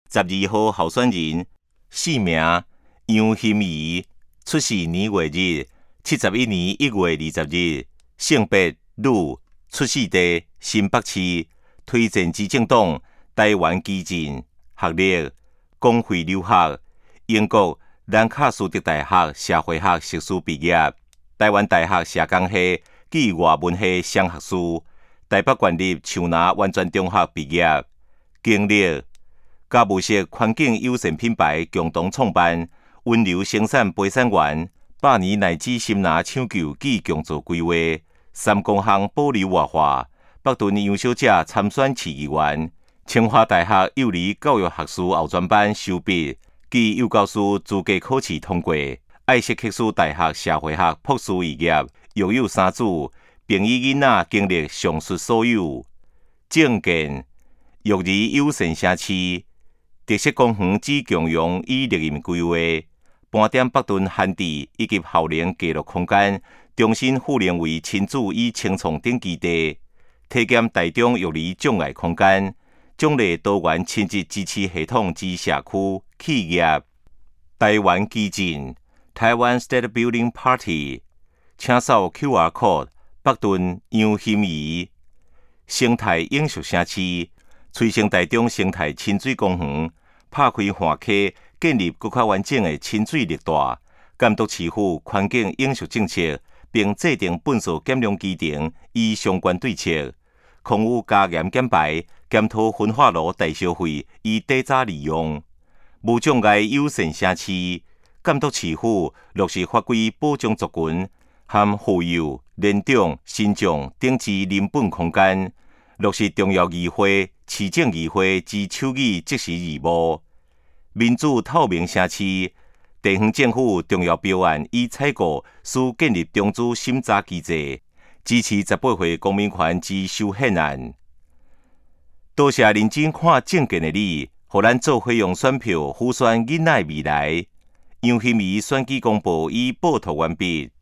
12号候选人姓名杨欣怡，出世年月日71年1月20日，性别女，出世地新北市，推荐之政党台湾基进，学历公费留学，英国兰卡斯特大学社会学硕士毕业，台湾大学社工系暨外文系双学士，台北县立树林完全中学毕业。经历甲物色环境友善品牌共同创办，温柔生产陪产员，100年乃至心拿抢救暨共助规划，3公项保留活化，北屯优秀者参选市议员，清华大学幼儿教育学士后专班修毕暨幼教师资格考试通过，爱惜克斯大学社会学博士肄业，育有3子，并以囡仔经历上述所有。政见：育儿友善城市，特色公园只共用以绿荫规划，盘点北屯旱地以及校龄记录空间，重新复能为亲子与青创等基地，体检台中育儿障碍空间，奖励多元亲子支持系统之社区企业。台湾基进，台湾 State Building Party， 请扫 QR code， 北屯杨欣怡。生态永续城市，催生台中生态亲水公园，拍开旱溪，建立更较完整的亲水绿带，监督市府环境永续政策，并制定粪扫减量基程与相关对策。空污加严减排，检讨焚化炉代销费以低早利用。无障碍友善城市，监督市府落实法规保障族群和妇幼、年长、身障等之人本空间，落实中央议会、市政议会之手语即时义务。民主透明城市，地方政府重要标案以采购需建立中资审查机制，支持18岁公民权之修宪案。多谢认真看政见的你，互咱做伙用选票辅选囡仔的未来。杨欣怡选举公报已报道完毕。